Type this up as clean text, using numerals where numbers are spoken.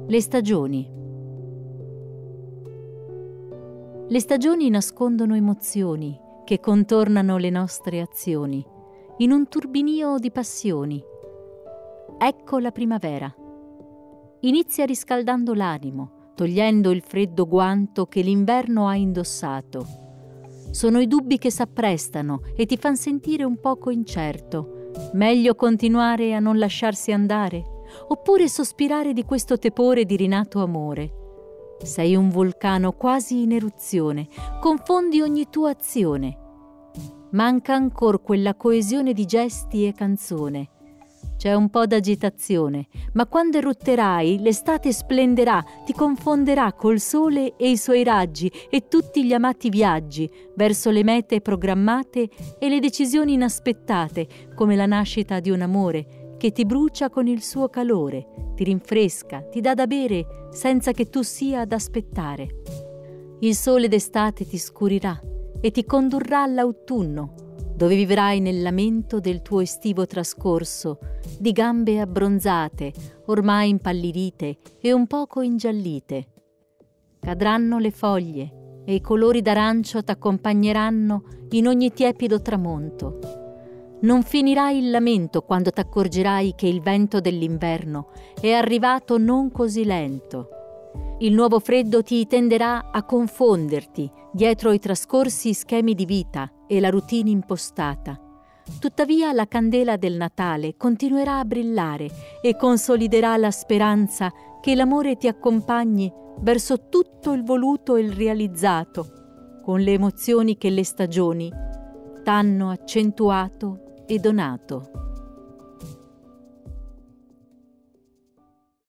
Le stagioni. Le stagioni nascondono emozioni che contornano le nostre azioni in un turbinio di passioni. Ecco la primavera. Inizia riscaldando l'animo, togliendo il freddo guanto che l'inverno ha indossato. Sono i dubbi che s'apprestano e ti fan sentire un poco incerto. Meglio continuare a non lasciarsi andare? Oppure sospirare di questo tepore di rinato amore? Sei un vulcano quasi in eruzione, confondi ogni tua azione. Manca ancor quella coesione di gesti e canzone. C'è un po' d'agitazione, ma quando erutterai, l'estate splenderà, ti confonderà col sole e i suoi raggi e tutti gli amati viaggi verso le mete programmate e le decisioni inaspettate, come la nascita di un amore che ti brucia con il suo calore, ti rinfresca, ti dà da bere senza che tu sia ad aspettare. Il sole d'estate ti scurirà e ti condurrà all'autunno, dove vivrai nel lamento del tuo estivo trascorso, di gambe abbronzate, ormai impallidite e un poco ingiallite. Cadranno le foglie e i colori d'arancio t'accompagneranno in ogni tiepido tramonto. Non finirai il lamento quando t'accorgerai che il vento dell'inverno è arrivato non così lento. Il nuovo freddo ti tenderà a confonderti dietro i trascorsi schemi di vita e la routine impostata. Tuttavia la candela del Natale continuerà a brillare e consoliderà la speranza che l'amore ti accompagni verso tutto il voluto e il realizzato, con le emozioni che le stagioni t'hanno accentuato e donato.